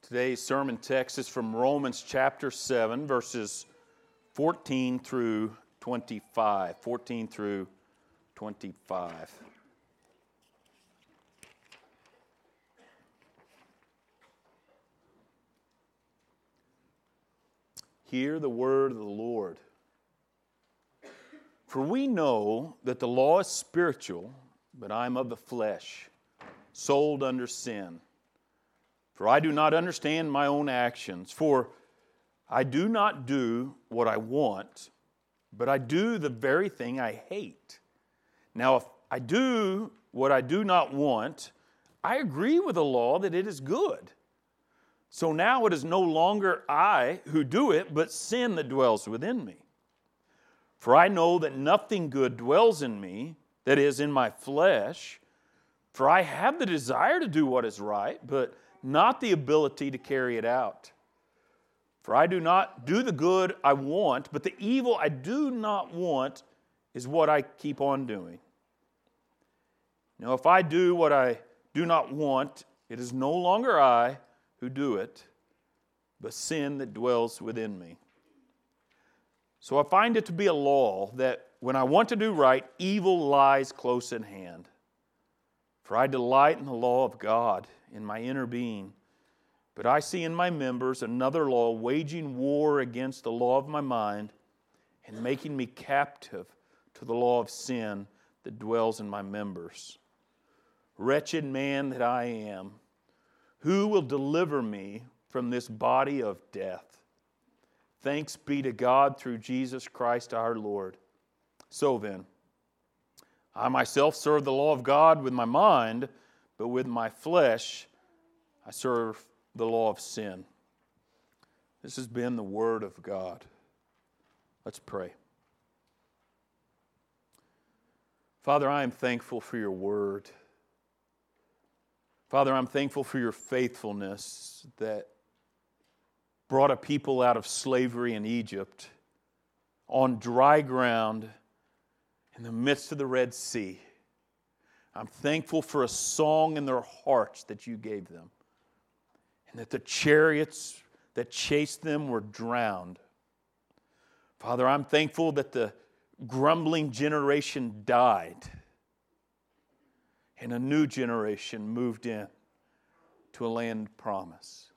Today's sermon text is from Romans chapter 7, verses 14 through 25. 14 through 25. Hear the word of the Lord. For we know that the law is spiritual, but I am of the flesh, sold under sin. For I do not understand my own actions. For I do not do what I want, but I do the very thing I hate. Now, if I do what I do not want, I agree with the law that it is good. So now it is no longer I who do it, but sin that dwells within me. For I know that nothing good dwells in me, that is, in my flesh. For I have the desire to do what is right, but not the ability to carry it out. For I do not do the good I want, but the evil I do not want is what I keep on doing. Now, if I do what I do not want, it is no longer I who do it, but sin that dwells within me. So I find it to be a law that when I want to do right, evil lies close at hand. For I delight in the law of God in my inner being, but I see in my members another law waging war against the law of my mind and making me captive to the law of sin that dwells in my members. Wretched man that I am, who will deliver me from this body of death? Thanks be to God through Jesus Christ our Lord. So then, I myself serve the law of God with my mind, but with my flesh I serve the law of sin. This has been the word of God. Let's pray. Father, I am thankful for your word. Father, I'm thankful for your faithfulness that brought a people out of slavery in Egypt on dry ground in the midst of the Red Sea. I'm thankful for a song in their hearts that you gave them, and that the chariots that chased them were drowned. Father, I'm thankful that the grumbling generation died, and a new generation moved in to a land of promise.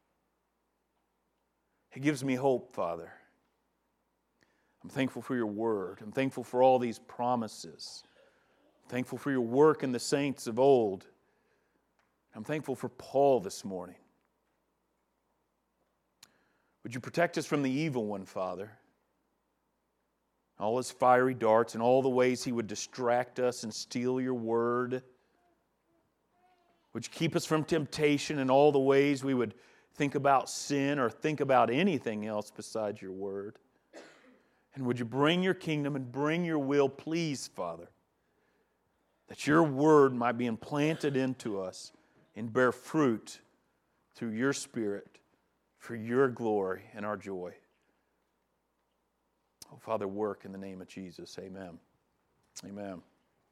It gives me hope, Father. I'm thankful for your word. I'm thankful for all these promises. I'm thankful for your work in the saints of old. I'm thankful for Paul this morning. Would you protect us from the evil one, Father? All his fiery darts and all the ways he would distract us and steal your word. Would you keep us from temptation and all the ways we would think about sin or think about anything else besides your word? And would you bring your kingdom and bring your will, please, Father, that your word might be implanted into us and bear fruit through your Spirit for your glory and our joy. Oh, Father, work in the name of Jesus. Amen. Amen.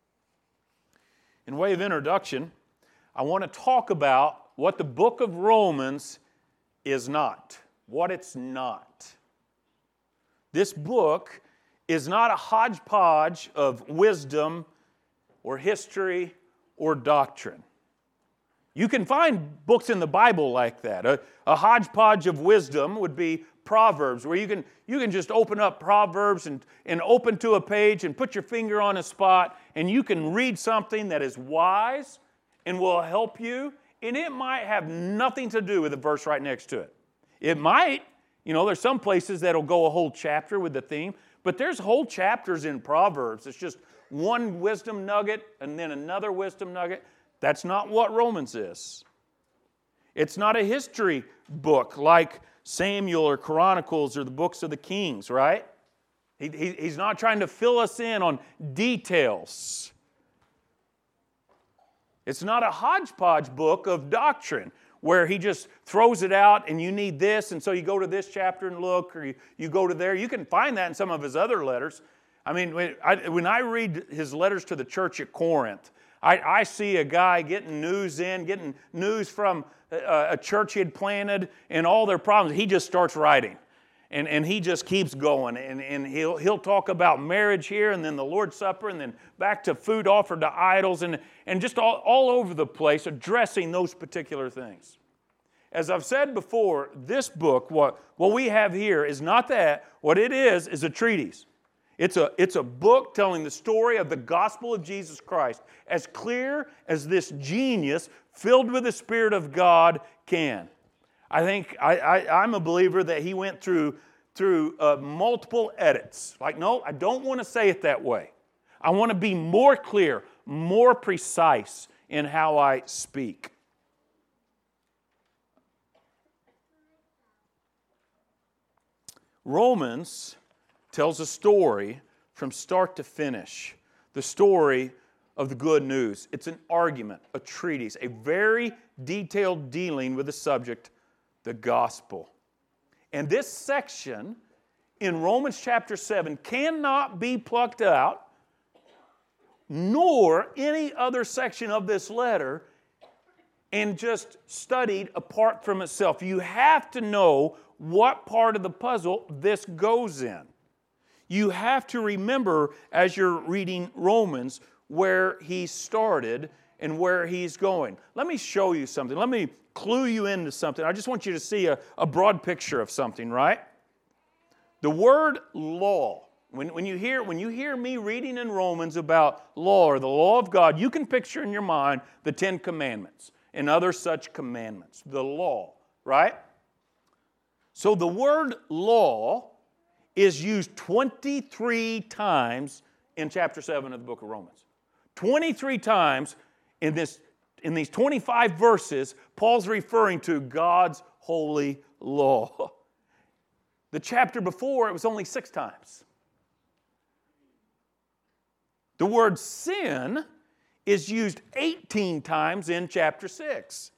In way of introduction, I want to talk about what the book of Romans is not, what it's not. This book is not a hodgepodge of wisdom or history or doctrine. You can find books in the Bible like that. A hodgepodge of wisdom would be Proverbs, where you can just open up Proverbs and open to a page and put your finger on a spot, and you can read something that is wise and will help you, and it might have nothing to do with the verse right next to it. It might. There's some places that'll go a whole chapter with the theme, but there's whole chapters in Proverbs. It's just one wisdom nugget and then another wisdom nugget. That's not what Romans is. It's not a history book like Samuel or Chronicles or the books of the Kings, right? He's not trying to fill us in on details. It's not a hodgepodge book of doctrine where he just throws it out and you need this, and so you go to this chapter and look, or you go to there. You can find that in some of his other letters. I mean, when I read his letters to the church at Corinth, I see a guy getting news from a church he had planted and all their problems. He just starts writing. And he just keeps going. And he'll talk about marriage here, and then the Lord's Supper, and then back to food offered to idols, and just all over the place addressing those particular things. As I've said before, this book, what we have here is not that. What it is a treatise. It's a book telling the story of the gospel of Jesus Christ as clear as this genius filled with the Spirit of God can. I think I'm a believer that he went through multiple edits. Like, no, I don't want to say it that way. I want to be more clear, more precise in how I speak. Romans tells a story from start to finish. The story of the good news. It's an argument, a treatise, a very detailed dealing with the subject, the gospel. And this section in Romans chapter 7 cannot be plucked out, nor any other section of this letter, and just studied apart from itself. You have to know what part of the puzzle this goes in. You have to remember as you're reading Romans where he started and where he's going. Let me show you something. Let me clue you into something. I just want you to see a broad picture of something, right? The word law, when you hear me reading in Romans about law or the law of God, you can picture in your mind the 10 Commandments and other such commandments, the law, right? So the word law is used 23 times in chapter 7 of the book of Romans. 23 times in these 25 verses, Paul's referring to God's holy law. The chapter before, it was only 6 times. The word sin is used 18 times in chapter 6.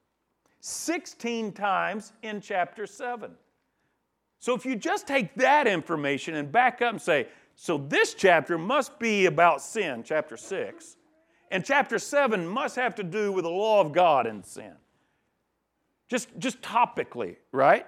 16 times in chapter 7. So if you just take that information and back up and say, so this chapter must be about sin, chapter 6, and chapter 7 must have to do with the law of God and sin. Just topically, right?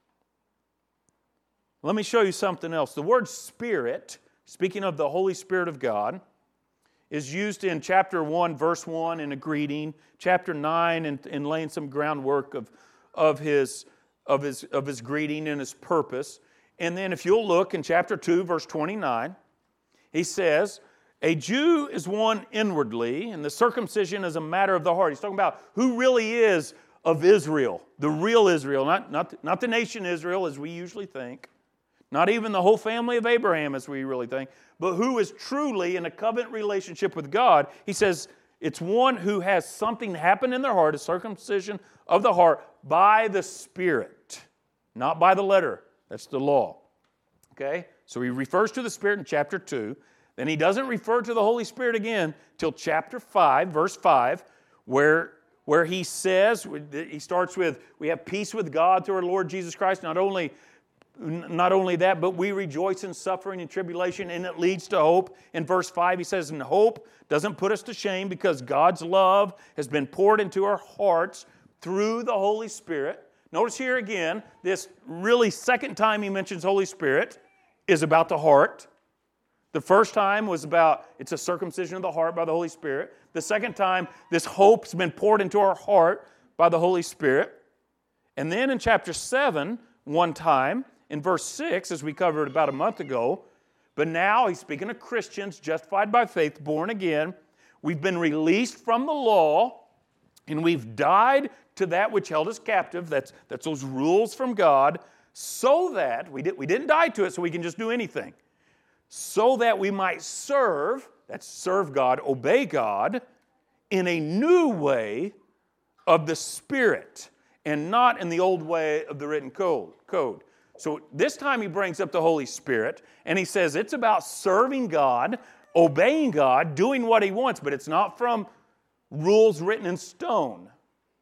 Let me show you something else. The word Spirit, speaking of the Holy Spirit of God, is used in chapter 1, verse 1 in a greeting, chapter 9 in laying some groundwork of his greeting and his purpose. And then if you'll look in chapter 2, verse 29, he says, a Jew is one inwardly, and the circumcision is a matter of the heart. He's talking about who really is of Israel, the real Israel, not the nation Israel as we usually think, not even the whole family of Abraham as we really think, but who is truly in a covenant relationship with God. He says it's one who has something happen in their heart, a circumcision of the heart by the Spirit, not by the letter. That's the law. Okay? So he refers to the Spirit in chapter 2. Then he doesn't refer to the Holy Spirit again till chapter 5, verse 5, where he says, he starts with, we have peace with God through our Lord Jesus Christ. Not only that, but we rejoice in suffering and tribulation, and it leads to hope. In verse 5, he says, and hope doesn't put us to shame because God's love has been poured into our hearts through the Holy Spirit. Notice here again, this really second time he mentions Holy Spirit is about the heart. The first time was about, it's a circumcision of the heart by the Holy Spirit. The second time, this hope's been poured into our heart by the Holy Spirit. And then in chapter 7, one time, in verse 6, as we covered about a month ago, but now he's speaking of Christians justified by faith, born again. We've been released from the law, and we've died to that which held us captive. That's those rules from God, so that, we didn't die to it so we can just do anything, so that we might serve, that's serve God, obey God, in a new way of the Spirit, and not in the old way of the written code. So this time he brings up the Holy Spirit, and he says it's about serving God, obeying God, doing what he wants, but it's not from rules written in stone.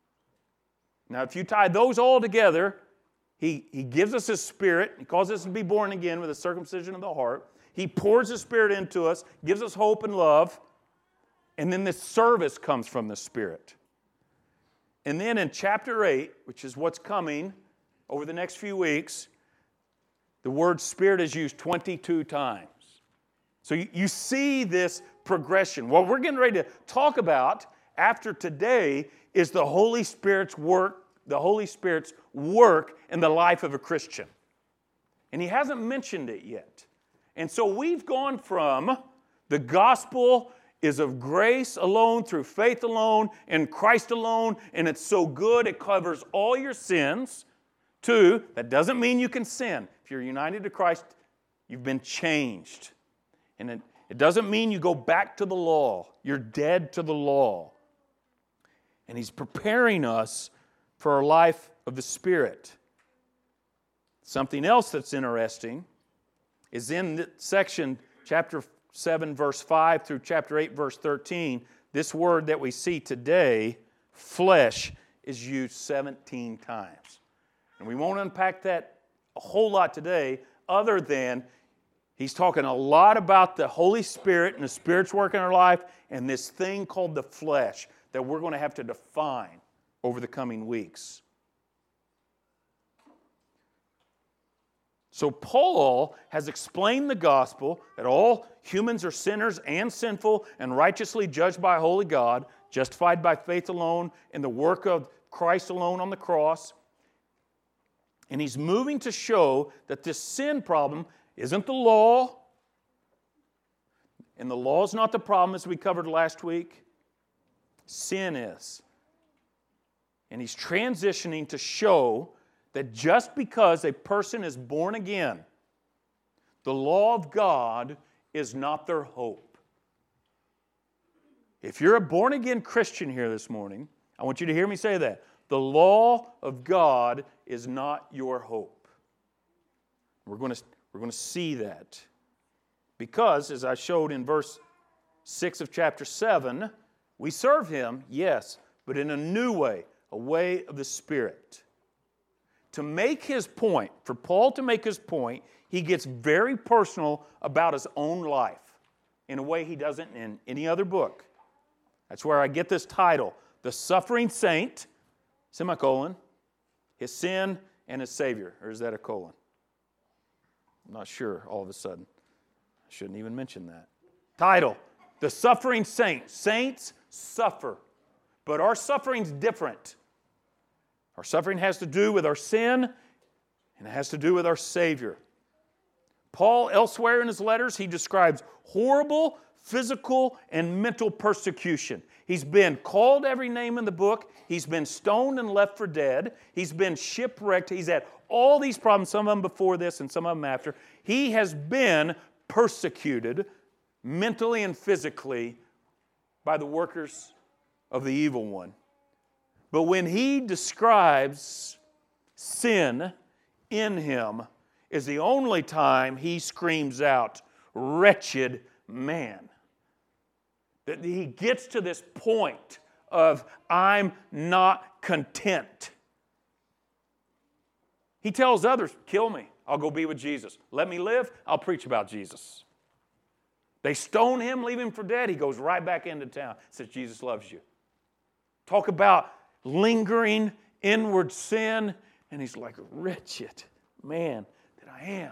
Now, if you tie those all together, he gives us his Spirit. He calls us to be born again with a circumcision of the heart. He pours his Spirit into us, gives us hope and love. And then this service comes from the Spirit. And then in chapter 8, which is what's coming over the next few weeks, the word Spirit is used 22 times. So you see this progression. What we're getting ready to talk about after today is the Holy Spirit's work in the life of a Christian. And he hasn't mentioned it yet. And so we've gone from the gospel is of grace alone, through faith alone, in Christ alone, and it's so good it covers all your sins, to that doesn't mean you can sin. If you're united to Christ, you've been changed. And it doesn't mean you go back to the law. You're dead to the law. And he's preparing us for a life of the Spirit. Something else that's interesting is in the section, chapter 7, verse 5 through chapter 8, verse 13, this word that we see today, flesh, is used 17 times. And we won't unpack that a whole lot today, other than he's talking a lot about the Holy Spirit and the Spirit's work in our life and this thing called the flesh that we're going to have to define over the coming weeks. So Paul has explained the gospel that all humans are sinners and sinful and righteously judged by a holy God, justified by faith alone in the work of Christ alone on the cross. And he's moving to show that this sin problem isn't the law, and the law is not the problem, as we covered last week. Sin is. And he's transitioning to show that just because a person is born again, the law of God is not their hope. If you're a born-again Christian here this morning, I want you to hear me say that. The law of God is not your hope. We're going to see that. Because, as I showed in verse 6 of chapter 7, we serve Him, yes, but in a new way, a way of the Spirit. To make his point, for Paul to make his point, he gets very personal about his own life in a way he doesn't in any other book. That's where I get this title, The Suffering Saint, semicolon, His Sin and His Savior. Or is that a colon? I'm not sure all of a sudden. I shouldn't even mention that. Title, The Suffering Saint. Saints suffer, but our suffering's different. Our suffering has to do with our sin, and it has to do with our Savior. Paul, elsewhere in his letters, he describes horrible physical and mental persecution. He's been called every name in the book. He's been stoned and left for dead. He's been shipwrecked. He's had all these problems, some of them before this and some of them after. He has been persecuted mentally and physically by the workers of the evil one. But when he describes sin in him, is the only time he screams out, "Wretched man." That he gets to this point of, I'm not content. He tells others, kill me, I'll go be with Jesus. Let me live, I'll preach about Jesus. They stone him, leave him for dead. He goes right back into town, says Jesus loves you. Talk about lingering inward sin, and he's like, wretched man that I am.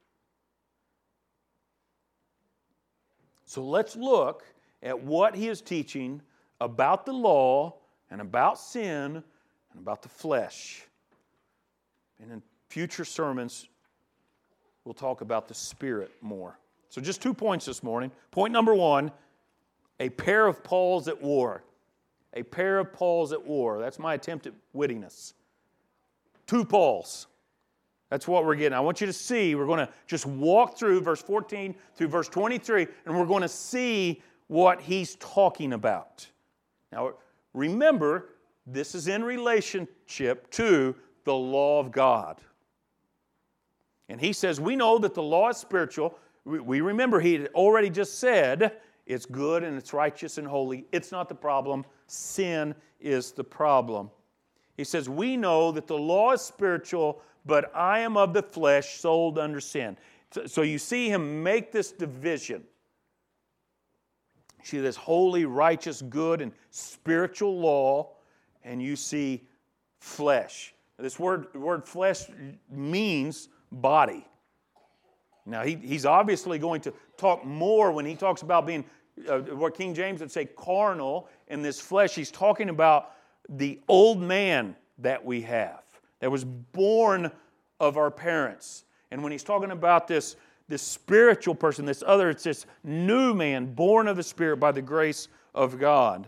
So let's look at what he is teaching about the law and about sin and about the flesh. And in future sermons, we'll talk about the Spirit more. So just 2 points this morning. Point number 1, a pair of Pauls at war. A pair of Pauls at war. That's my attempt at wittiness. 2 Pauls. That's what we're getting. I want you to see, we're going to just walk through verse 14 through verse 23, and we're going to see what he's talking about. Now, remember, this is in relationship to the law of God. And he says, we know that the law is spiritual. We remember he had already just said, it's good and it's righteous and holy. It's not the problem. Sin is the problem. He says, we know that the law is spiritual, but I am of the flesh, sold under sin. So you see him make this division. You see this holy, righteous, good, and spiritual law, and you see flesh. This word flesh means body. Now, he's obviously going to talk more when he talks about being, what King James would say, carnal in this flesh. He's talking about the old man that we have, that was born of our parents. And when he's talking about this spiritual person, this other, it's this new man born of the Spirit by the grace of God.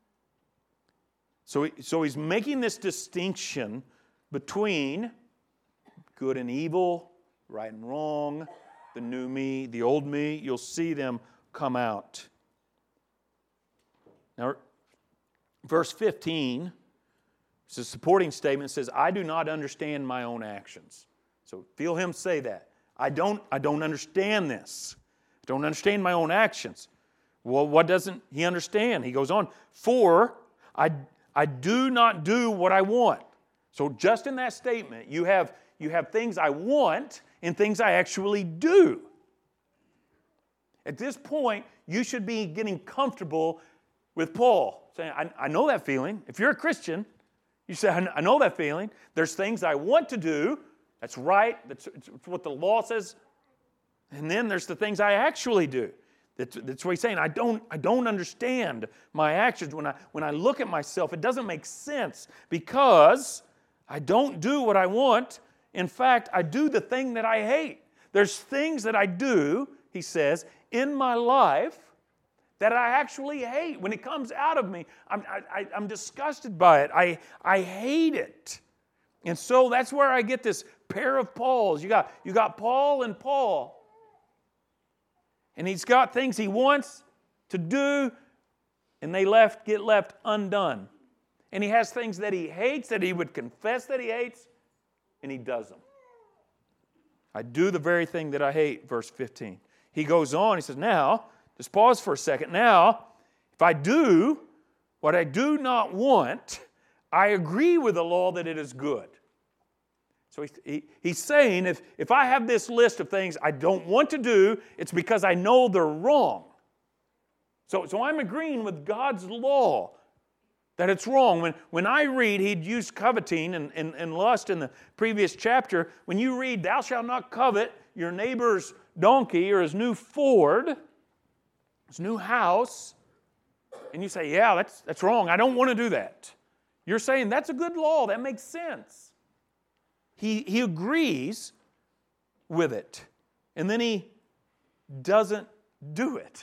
So he's making this distinction between good and evil, right and wrong, the new me, the old me. You'll see them come out. Now, verse 15, it's a supporting statement. It says, I do not understand my own actions. So feel him say that. I don't understand this. I don't understand my own actions. Well, what doesn't he understand? He goes on, for I do not do what I want. So just in that statement, you have things I want and things I actually do. At this point, you should be getting comfortable with Paul, saying, I know that feeling. If you're a Christian, you say, I know that feeling. There's things I want to do. That's right. That's what the law says. And then there's the things I actually do. That's what he's saying. I don't understand my actions. When I look at myself, it doesn't make sense because I don't do what I want. In fact, I do the thing that I hate. There's things that I do, he says, in my life that I actually hate. When it comes out of me, I'm disgusted by it. I hate it. And so that's where I get this pair of Pauls. You got Paul and Paul. And he's got things he wants to do, and they get left undone. And he has things that he hates, that he would confess that he hates, and he does them. I do the very thing that I hate, verse 15. He goes on, he says, now, just pause for a second. Now, if I do what I do not want, I agree with the law that it is good. So he's saying, if I have this list of things I don't want to do, it's because I know they're wrong. So I'm agreeing with God's law that it's wrong. When I read, he'd used coveting and lust in the previous chapter. When you read, thou shalt not covet your neighbor's donkey or his new Ford, his new house, and you say, yeah, that's wrong. I don't want to do that. You're saying that's a good law. That makes sense. He agrees with it. And then he doesn't do it.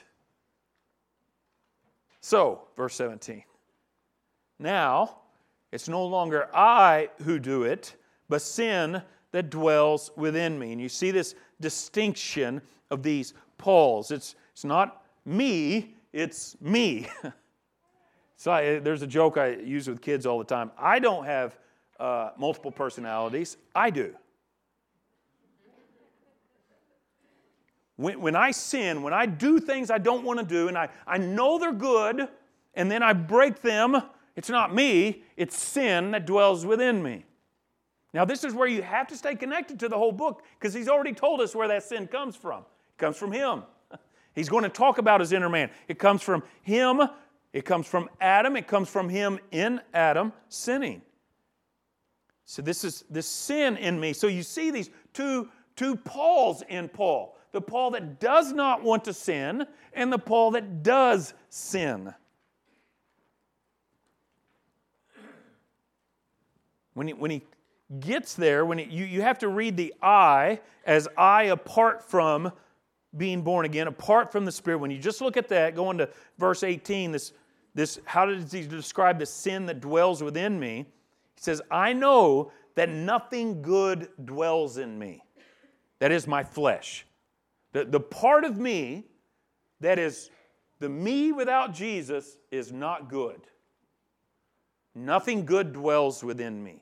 So, verse 17. Now, it's no longer I who do it, but sin that dwells within me. And you see this distinction of these Pauls. It's not me, it's me. So there's a joke I use with kids all the time. I don't have multiple personalities. I do. When I sin, when I do things I don't want to do, and I know they're good, and then I break them, it's not me, it's sin that dwells within me. Now, this is where you have to stay connected to the whole book, because he's already told us where that sin comes from. It comes from him. He's going to talk about his inner man. It comes from him. It comes from Adam. It comes from him in Adam sinning. So this is this sin in me. So you see these two Pauls in Paul. The Paul that does not want to sin and the Paul that does sin. When he gets there, you have to read the I as I apart from being born again, apart from the Spirit. When you just look at that, go on to verse 18, this how does he describe the sin that dwells within me? He says, I know that nothing good dwells in me. That is my flesh. The part of me that is the me without Jesus is not good. Nothing good dwells within me.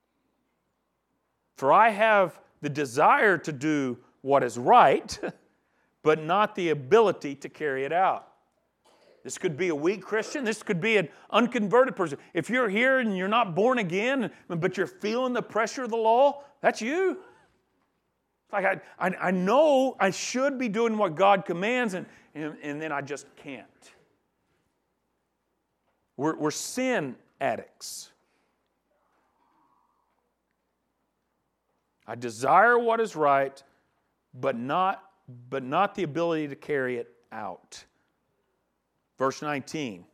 For I have the desire to do what is right, but not the ability to carry it out. This could be a weak Christian. This could be an unconverted person. If you're here and you're not born again, but you're feeling the pressure of the law, that's you. Like I know I should be doing what God commands, and then I just can't. We're sin addicts. I desire what is right, but not the ability to carry it out. Verse 19.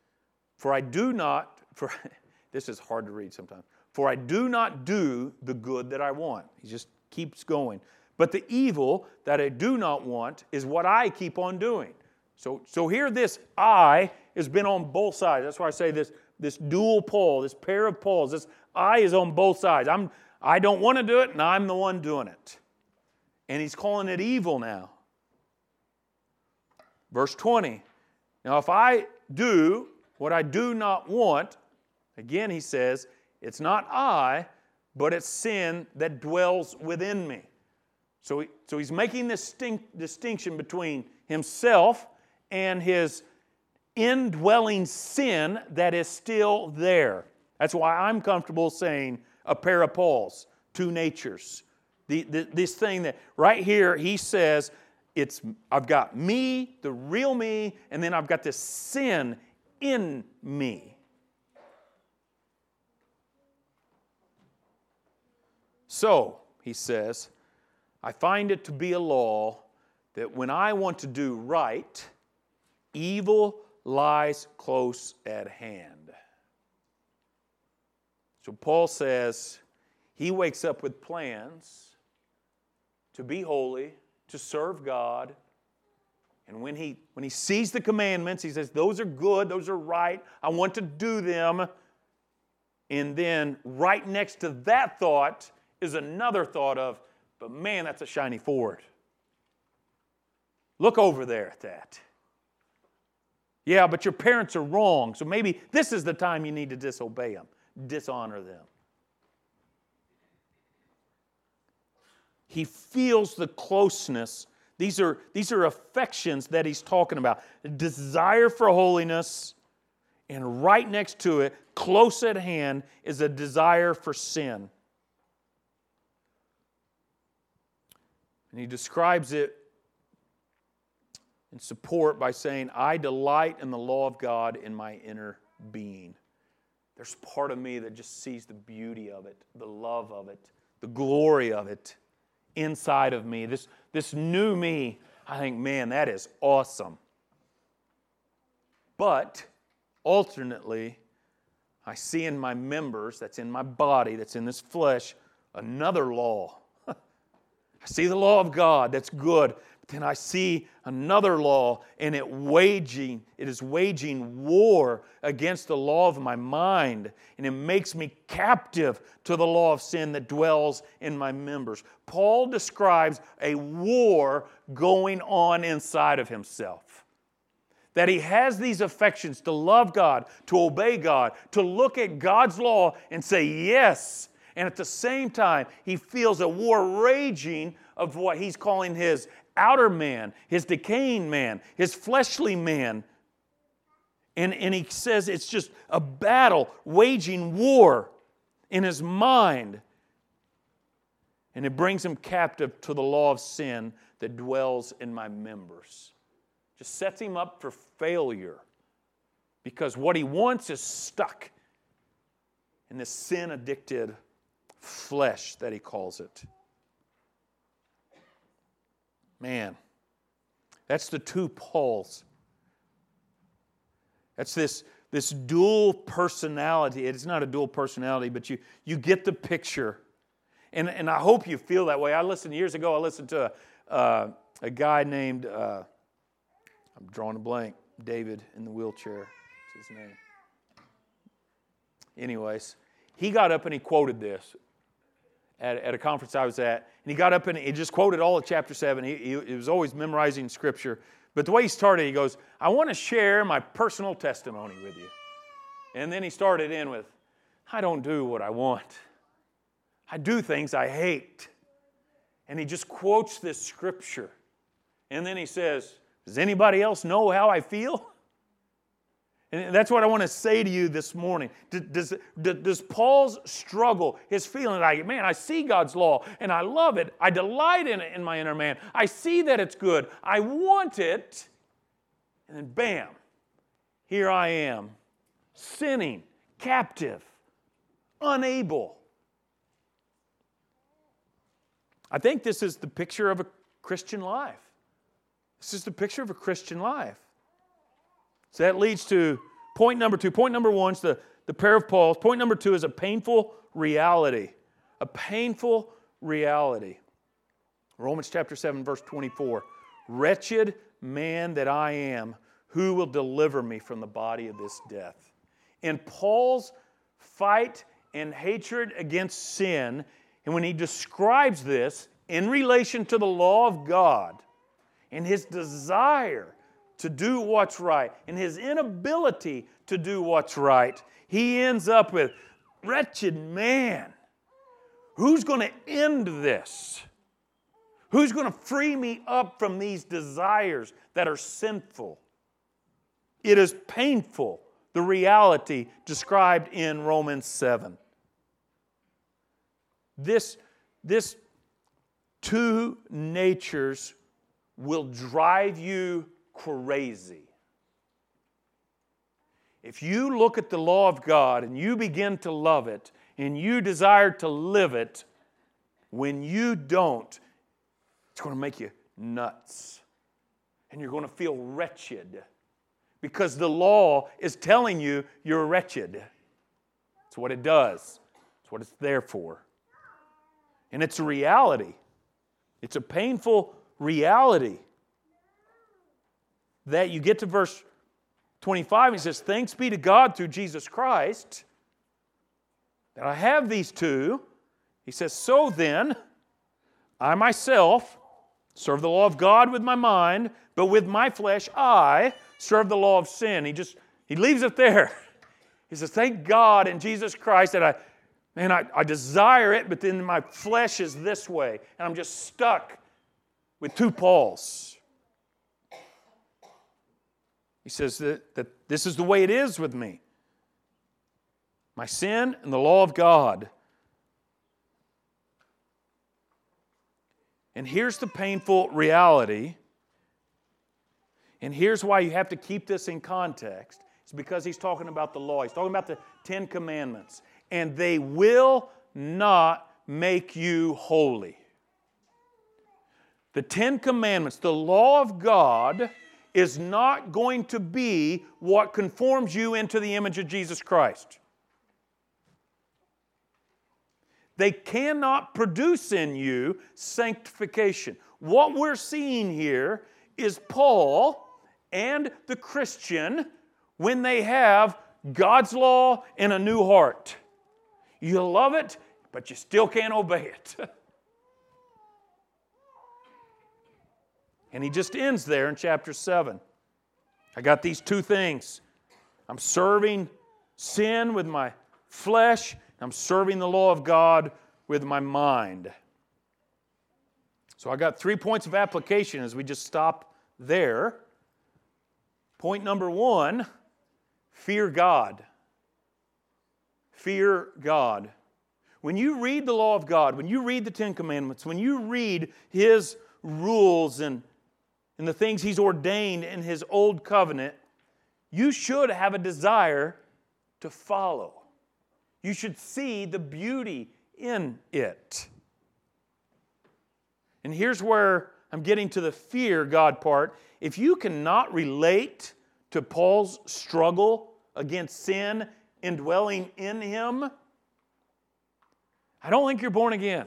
This is hard to read sometimes. For I do not do the good that I want. He just keeps going. But the evil that I do not want is what I keep on doing. So here this I has been on both sides. That's why I say this dual pole, this pair of poles. This I is on both sides. I don't want to do it, and I'm the one doing it. And he's calling it evil now. Verse 20. Now if I do what I do not want, again he says, it's not I, but it's sin that dwells within me. So he's making this distinction between himself and his indwelling sin that is still there. That's why I'm comfortable saying a pair of poles, two natures. This thing that right here he says, I've got me, the real me, and then I've got this sin in me. So, he says, I find it to be a law that when I want to do right, evil lies close at hand. So Paul says he wakes up with plans to be holy, to serve God. And when he sees the commandments, he says, those are good, those are right, I want to do them. And then right next to that thought is another thought of, but man, that's a shiny Ford. Look over there at that. Yeah, but your parents are wrong, so maybe this is the time you need to disobey them, dishonor them. He feels the closeness. These are affections that he's talking about. The desire for holiness, and right next to it, close at hand, is a desire for sin. And he describes it in support by saying, I delight in the law of God in my inner being. There's part of me that just sees the beauty of it, the love of it, the glory of it inside of me. This new me, I think, man, that is awesome. But alternately, I see in my members, that's in my body, that's in this flesh, another law. I see the law of God, that's good. But then I see another law, and it is waging war against the law of my mind. And it makes me captive to the law of sin that dwells in my members. Paul describes a war going on inside of himself. That he has these affections to love God, to obey God, to look at God's law and say yes. And at the same time, he feels a war raging of what he's calling his outer man, his decaying man, his fleshly man. And he says it's just a battle, waging war in his mind. And it brings him captive to the law of sin that dwells in my members. Just sets him up for failure. Because what he wants is stuck in this sin-addicted flesh that he calls it. Man, that's the two poles. That's this dual personality. It's not a dual personality, but you get the picture. And I hope you feel that way. Years ago, I listened to a guy named, I'm drawing a blank, David in the wheelchair. What's his name? Anyways, he got up and he quoted this at a conference I was at. And he got up and he just quoted all of chapter 7. He was always memorizing Scripture. But the way he started, he goes, I want to share my personal testimony with you. And then he started in with, I don't do what I want. I do things I hate. And he just quotes this Scripture. And then he says, does anybody else know how I feel? And that's what I want to say to you this morning. Does Paul's struggle, his feeling like, man, I see God's law and I love it. I delight in it in my inner man. I see that it's good. I want it. And then bam, here I am, sinning, captive, unable. I think this is the picture of a Christian life. This is the picture of a Christian life. So that leads to point number 2. Point number 1 is the prayer of Paul. Point number 2 is a painful reality. A painful reality. Romans chapter 7, verse 24. Wretched man that I am, who will deliver me from the body of this death? In Paul's fight and hatred against sin, and when he describes this in relation to the law of God and his desire to do what's right and his inability to do what's right, he ends up with, wretched man, who's going to end this? Who's going to free me up from these desires that are sinful? It is painful, the reality described in Romans 7. This two natures will drive you crazy. If you look at the law of God and you begin to love it and you desire to live it, when you don't, it's going to make you nuts. And you're going to feel wretched. Because the law is telling you you're wretched. That's what it does. That's what it's there for. And it's a reality. It's a painful reality. That you get to verse 25, he says, thanks be to God through Jesus Christ that I have these two. He says, so then, I myself serve the law of God with my mind, but with my flesh I serve the law of sin. He leaves it there. He says, thank God in Jesus Christ that I desire it, but then my flesh is this way. And I'm just stuck with two Pauls. He says that this is the way it is with me. My sin and the law of God. And here's the painful reality. And here's why you have to keep this in context. It's because he's talking about the law. He's talking about the 10 Commandments. And they will not make you holy. The 10 Commandments, the law of God, is not going to be what conforms you into the image of Jesus Christ. They cannot produce in you sanctification. What we're seeing here is Paul and the Christian when they have God's law and a new heart. You love it, but you still can't obey it. And he just ends there in chapter 7. I got these two things. I'm serving sin with my flesh. I'm serving the law of God with my mind. So I got 3 points of application as we just stop there. Point number 1, fear God. Fear God. When you read the law of God, when you read the 10 Commandments, when you read His rules and the things He's ordained in His old covenant, you should have a desire to follow. You should see the beauty in it. And here's where I'm getting to the fear God part. If you cannot relate to Paul's struggle against sin indwelling in him, I don't think you're born again.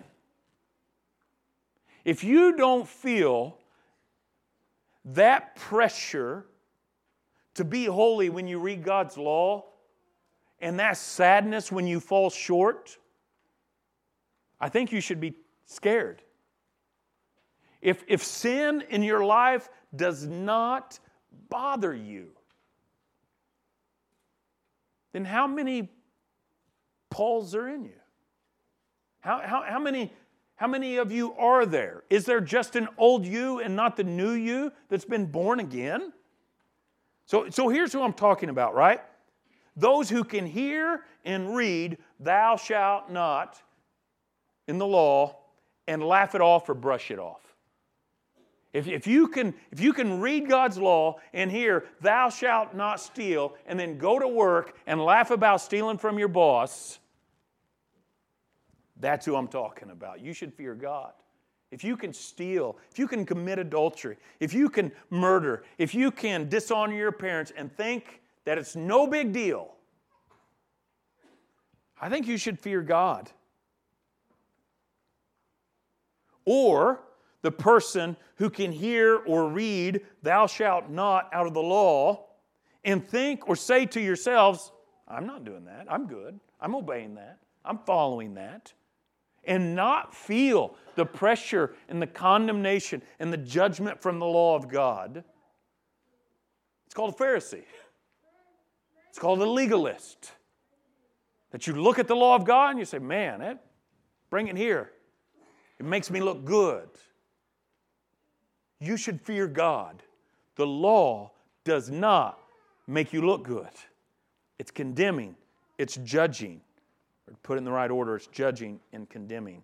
If you don't feel that pressure to be holy when you read God's law, and that sadness when you fall short, I think you should be scared. If sin in your life does not bother you, then how many Pauls are in you? How many of you are there? Is there just an old you and not the new you that's been born again? So here's who I'm talking about, right? Those who can hear and read, thou shalt not, in the law, and laugh it off or brush it off. If you can read God's law and hear, thou shalt not steal, and then go to work and laugh about stealing from your boss, that's who I'm talking about. You should fear God. If you can steal, if you can commit adultery, if you can murder, if you can dishonor your parents and think that it's no big deal, I think you should fear God. Or the person who can hear or read, thou shalt not, out of the law, and think or say to yourselves, I'm not doing that. I'm good. I'm obeying that. I'm following that. And not feel the pressure and the condemnation and the judgment from the law of God. It's called a Pharisee. It's called a legalist. That you look at the law of God and you say, man, bring it here. It makes me look good. You should fear God. The law does not make you look good. It's condemning. It's judging. Or to put it in the right order, it's judging and condemning.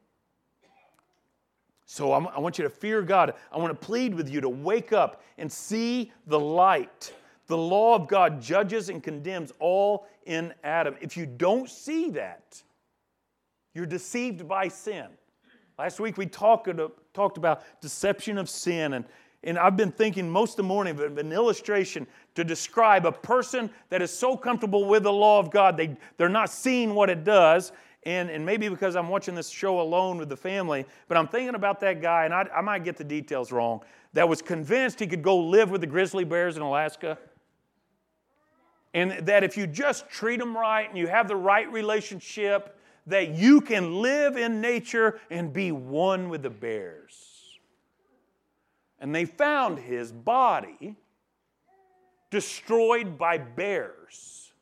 So I want you to fear God. I want to plead with you to wake up and see the light. The law of God judges and condemns all in Adam. If you don't see that, you're deceived by sin. Last week we talked about deception of sin, and I've been thinking most of the morning of an illustration to describe a person that is so comfortable with the law of God, they're not seeing what it does, and maybe because I'm watching this show alone with the family, but I'm thinking about that guy, and I might get the details wrong, that was convinced he could go live with the grizzly bears in Alaska, and that if you just treat them right and you have the right relationship, that you can live in nature and be one with the bears. And they found his body destroyed by bears.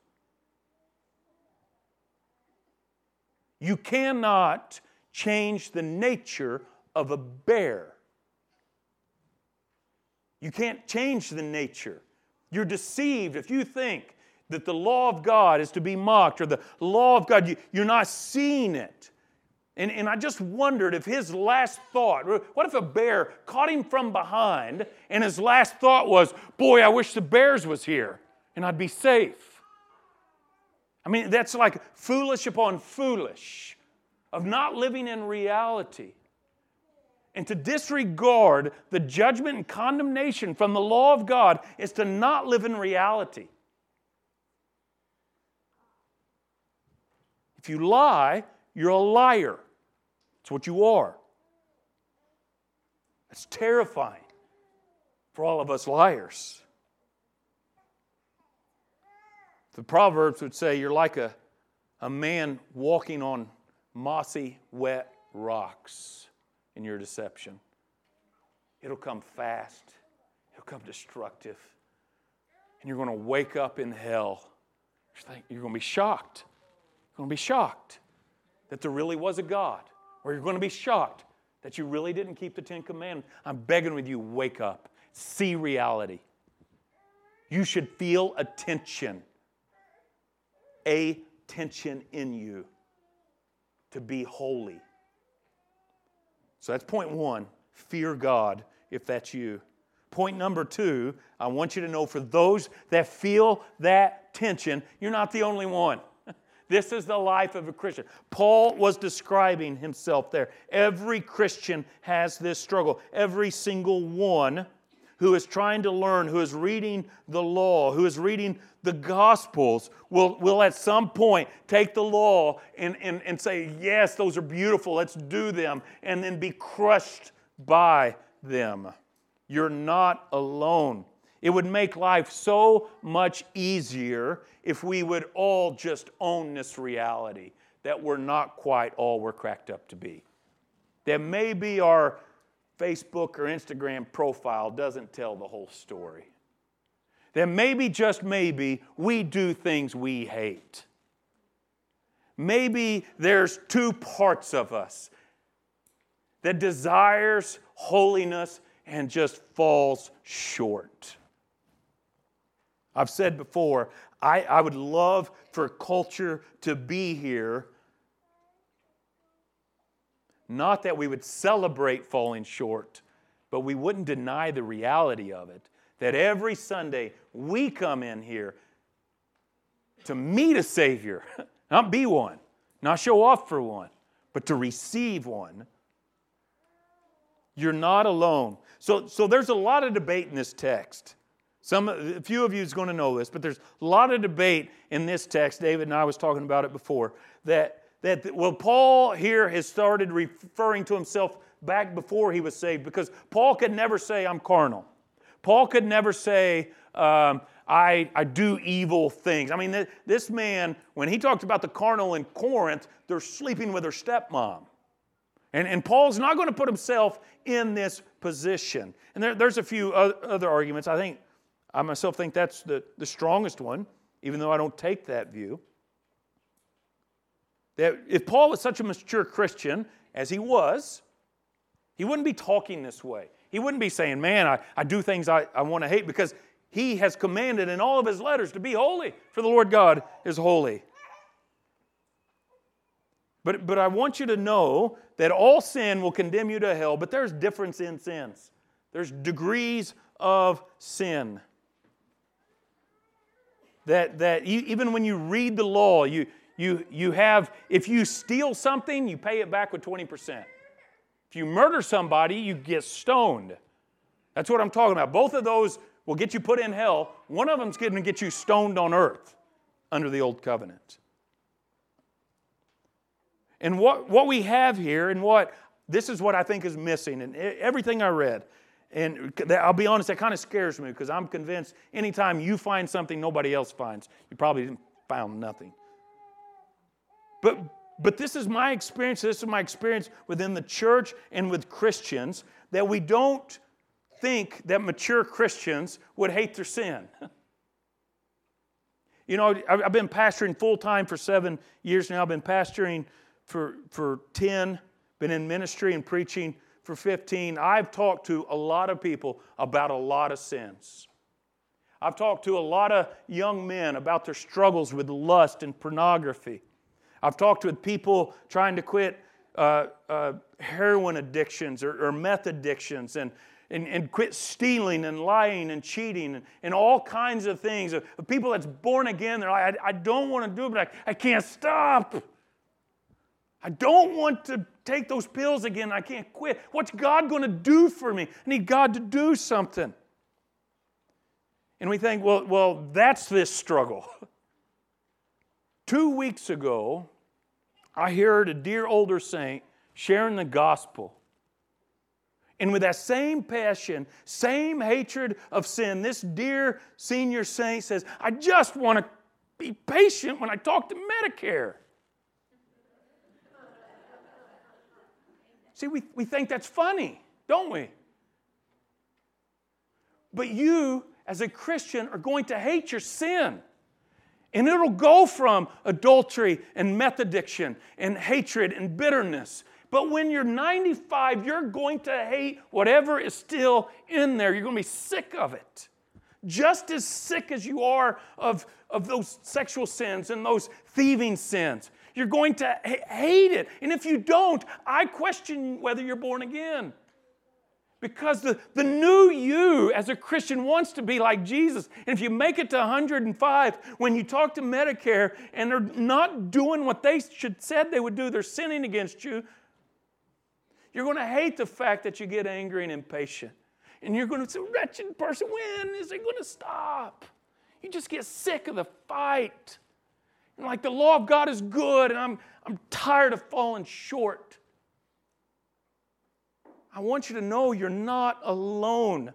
You cannot change the nature of a bear. You can't change the nature. You're deceived if you think that the law of God is to be mocked, or the law of God, you're not seeing it. And I just wondered if his last thought, what if a bear caught him from behind and his last thought was, boy, I wish the bears was here and I'd be safe. I mean, that's like foolish upon foolish, of not living in reality. And to disregard the judgment and condemnation from the law of God is to not live in reality. If you lie, you're a liar. That's what you are. That's terrifying for all of us liars. The Proverbs would say you're like a man walking on mossy, wet rocks in your deception. It'll come fast. It'll come destructive. And you're going to wake up in hell. You're going to be shocked. You're going to be shocked that there really was a God. Or you're going to be shocked that you really didn't keep the Ten Commandments. I'm begging with you, wake up. See reality. You should feel a tension in you to be holy. So that's point one, fear God if that's you. Point number two, I want you to know for those that feel that tension, you're not the only one. This is the life of a Christian. Paul was describing himself there. Every Christian has this struggle. Every single one who is trying to learn, who is reading the law, who is reading the Gospels, will at some point take the law and say, yes, those are beautiful, let's do them, and then be crushed by them. You're not alone. It would make life so much easier if we would all just own this reality that we're not quite all we're cracked up to be. That maybe our Facebook or Instagram profile doesn't tell the whole story. That maybe, just maybe, we do things we hate. Maybe there's two parts of us that desires holiness and just falls short. I've said before, I would love for culture to be here, not that we would celebrate falling short, but we wouldn't deny the reality of it, that every Sunday we come in here to meet a Savior, not be one, not show off for one, but to receive one. You're not alone. So there's a lot of debate in this text. A few of you is going to know this, but there's a lot of debate in this text. David and I was talking about it before. Paul here has started referring to himself back before he was saved, because Paul could never say, I'm carnal. Paul could never say, I do evil things. I mean, this man, when he talked about the carnal in Corinth, they're sleeping with their stepmom. And Paul's not going to put himself in this position. And there's a few other arguments. I myself think that's the strongest one, even though I don't take that view. That if Paul was such a mature Christian, as he was, he wouldn't be talking this way. He wouldn't be saying, man, I do things I want to hate, because he has commanded in all of his letters to be holy, for the Lord God is holy. But I want you to know that all sin will condemn you to hell, but there's difference in sins. There's degrees of sin. That even when you read the law, you have, if you steal something, you pay it back with 20%. If you murder somebody, you get stoned. That's what I'm talking about. Both of those will get you put in hell. One of them's going to get you stoned on earth under the old covenant. And what we have here, and this is what I think is missing in everything I read. And I'll be honest, that kind of scares me, because I'm convinced anytime you find something nobody else finds, you probably found nothing. But this is my experience. This is my experience within the church and with Christians, that we don't think that mature Christians would hate their sin. You know, I've been pastoring full-time for 7 years now. I've been pastoring for 10, been in ministry and preaching for 15. I've talked to a lot of people about a lot of sins. I've talked to a lot of young men about their struggles with lust and pornography. I've talked with people trying to quit heroin addictions or meth addictions and quit stealing and lying and cheating and all kinds of things. Of people that's born again, they're like, I don't want to do it, but I can't stop. I don't want to take those pills again. I can't quit. What's God going to do for me? I need God to do something. And we think, well, that's this struggle. 2 weeks ago, I heard a dear older saint sharing the gospel. And with that same passion, same hatred of sin, this dear senior saint says, I just want to be patient when I talk to Medicare. See, we think that's funny, don't we? But you, as a Christian, are going to hate your sin. And it'll go from adultery and meth addiction and hatred and bitterness. But when you're 95, you're going to hate whatever is still in there. You're going to be sick of it. Just as sick as you are of those sexual sins and those thieving sins. You're going to hate it. And if you don't, I question whether you're born again. Because the new you as a Christian wants to be like Jesus. And if you make it to 105, when you talk to Medicare and they're not doing what they said they would do, they're sinning against you, you're going to hate the fact that you get angry and impatient. And you're going to say, wretched person, when is it going to stop? You just get sick of the fight. And like the law of God is good, and I'm tired of falling short. I want you to know you're not alone.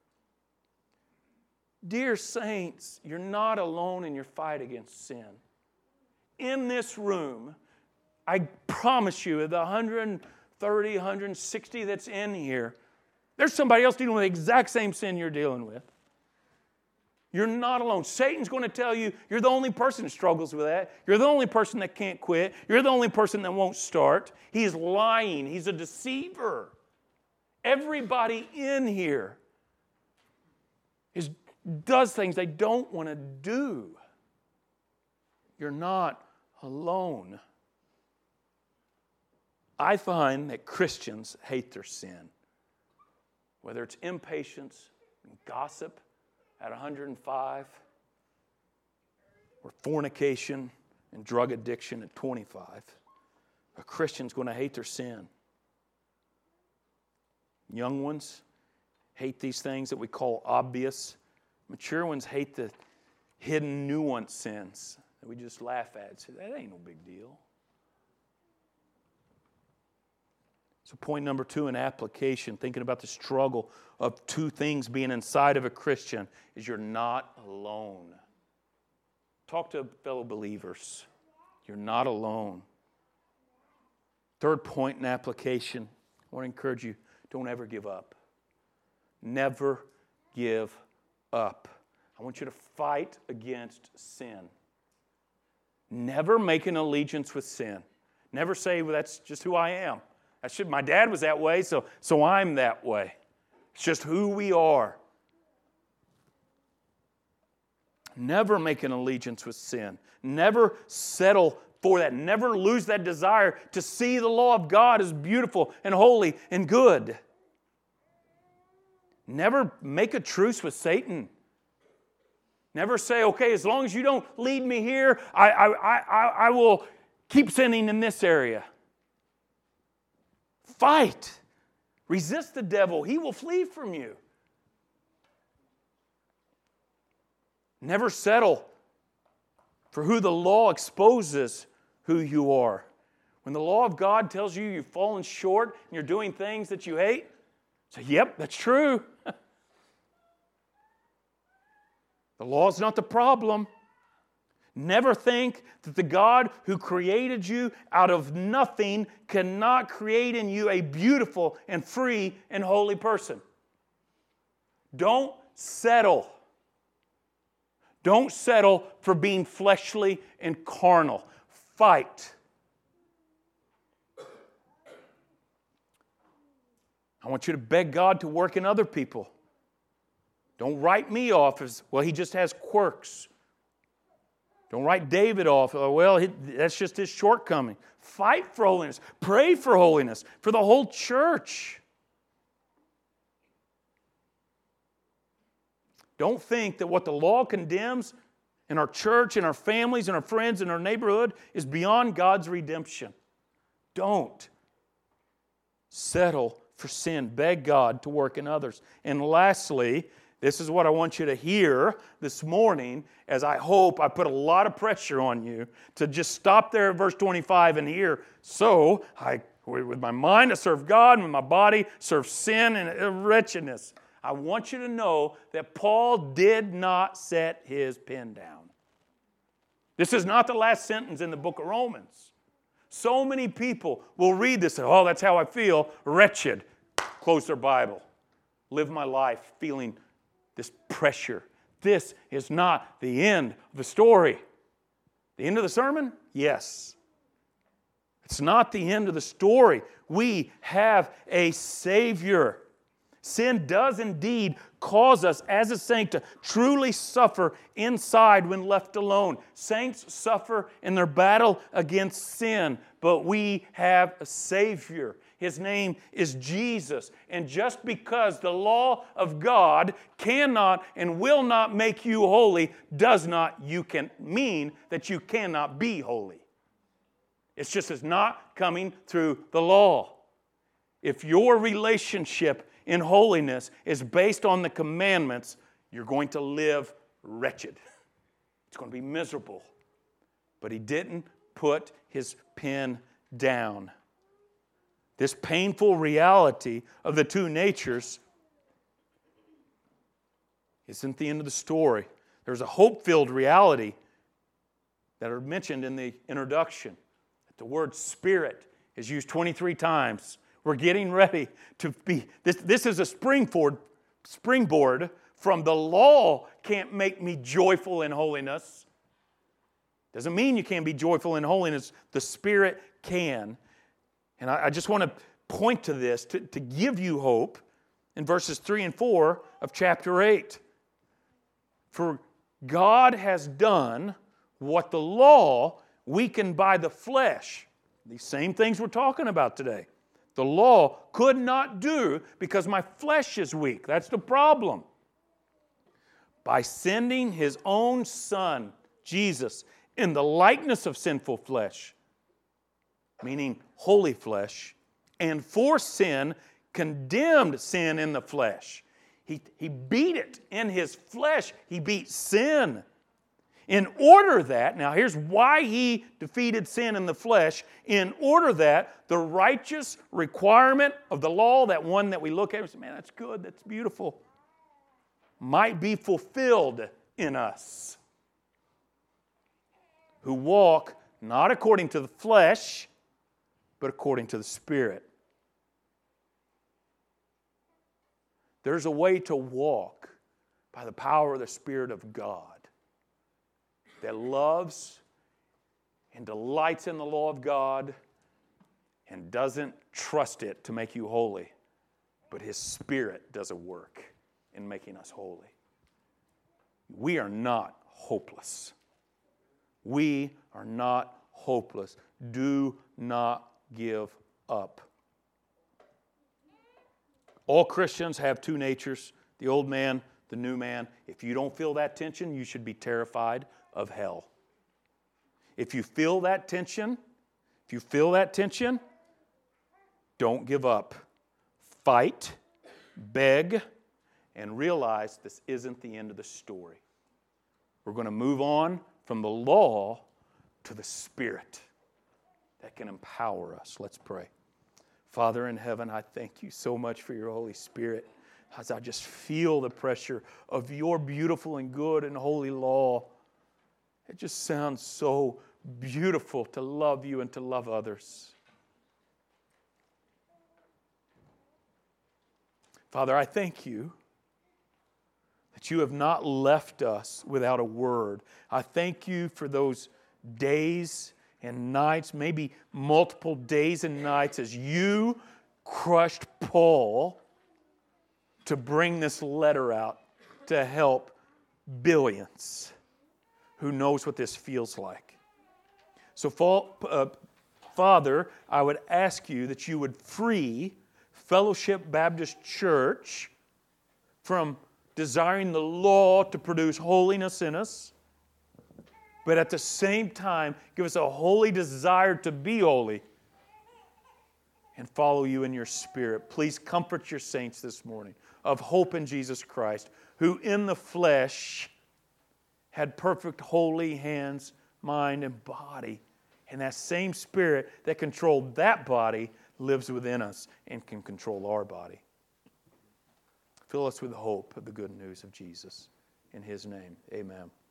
Dear saints, you're not alone in your fight against sin. In this room, I promise you, the 130, 160 that's in here, there's somebody else dealing with the exact same sin you're dealing with. You're not alone. Satan's going to tell you you're the only person that struggles with that. You're the only person that can't quit. You're the only person that won't start. He's lying. He's a deceiver. Everybody in here does things they don't want to do. You're not alone. I find that Christians hate their sin. whether it's impatience, gossip at 105, or fornication and drug addiction at 25, a Christian's going to hate their sin. Young ones hate these things that we call obvious. Mature ones hate the hidden, nuanced sins that we just laugh at and say, that ain't no big deal. So point number 2 in application, thinking about the struggle of two things being inside of a Christian, is you're not alone. Talk to fellow believers. You're not alone. Third point in application, I want to encourage you, don't ever give up. Never give up. I want you to fight against sin. Never make an allegiance with sin. Never say, well, that's just who I am. My dad was that way, so I'm that way. It's just who we are. Never make an allegiance with sin. Never settle for that. Never lose that desire to see the law of God as beautiful and holy and good. Never make a truce with Satan. Never say, okay, as long as you don't lead me here, I will keep sinning in this area. Fight. Resist the devil. He will flee from you. Never settle for who the law exposes who you are. When the law of God tells you you've fallen short and you're doing things that you hate, say, yep, that's true. The law is not the problem. Never think that the God who created you out of nothing cannot create in you a beautiful and free and holy person. Don't settle. Don't settle for being fleshly and carnal. Fight. I want you to beg God to work in other people. Don't write me off as, well, he just has quirks. Don't write David off, well, that's just his shortcoming. Fight for holiness. Pray for holiness for the whole church. Don't think that what the law condemns in our church, in our families, in our friends, in our neighborhood is beyond God's redemption. Don't settle for sin. Beg God to work in others. And lastly, this is what I want you to hear this morning, as I hope I put a lot of pressure on you to just stop there at verse 25 and hear, so with my mind I serve God, and with my body serve sin and wretchedness. I want you to know that Paul did not set his pen down. This is not the last sentence in the book of Romans. So many people will read this and, oh, that's how I feel, wretched. Close their Bible. Live my life feeling this pressure. This is not the end of the story. The end of the sermon? Yes. It's not the end of the story. We have a Savior. Sin does indeed cause us as a saint to truly suffer inside when left alone. Saints suffer in their battle against sin, but we have a Savior. His name is Jesus. And just because the law of God cannot and will not make you holy does not mean that you cannot be holy. It's just it's not coming through the law. If your relationship in holiness is based on the commandments, you're going to live wretched. It's going to be miserable. But he didn't put his pen down. This painful reality of the two natures isn't the end of the story. There's a hope-filled reality that are mentioned in the introduction. The word Spirit is used 23 times. We're getting ready to be, this is a springboard from the law can't make me joyful in holiness. Doesn't mean you can't be joyful in holiness. The Spirit can. And I just want to point to this to give you hope in verses 3 and 4 of chapter 8. For God has done what the law weakened by the flesh. These same things we're talking about today. The law could not do because my flesh is weak. That's the problem. By sending His own Son, Jesus, in the likeness of sinful flesh, meaning holy flesh, and for sin, condemned sin in the flesh. He beat it in His flesh. He beat sin. In order that, now here's why He defeated sin in the flesh, in order that the righteous requirement of the law, that one that we look at and say, man, that's good, that's beautiful, might be fulfilled in us, who walk not according to the flesh, but according to the Spirit. There's a way to walk by the power of the Spirit of God that loves and delights in the law of God and doesn't trust it to make you holy, but His Spirit does a work in making us holy. We are not hopeless. We are not hopeless. Do not give up. All Christians have two natures, the old man, the new man. If you don't feel that tension, you should be terrified of hell. If you feel that tension, don't give up. Fight, beg, and realize this isn't the end of the story. We're going to move on from the law to the Spirit that can empower us. Let's pray. Father in heaven, I thank You so much for Your Holy Spirit as I just feel the pressure of Your beautiful and good and holy law. It just sounds so beautiful to love You and to love others. Father, I thank You that You have not left us without a word. I thank You for those days and nights, maybe multiple days and nights, as You crushed Paul to bring this letter out to help billions. Who knows what this feels like? So, Father, I would ask You that You would free Fellowship Baptist Church from desiring the law to produce holiness in us, but at the same time, give us a holy desire to be holy and follow You in Your Spirit. Please comfort Your saints this morning of hope in Jesus Christ, who in the flesh had perfect holy hands, mind, and body. And that same Spirit that controlled that body lives within us and can control our body. Fill us with hope of the good news of Jesus. In His name, amen.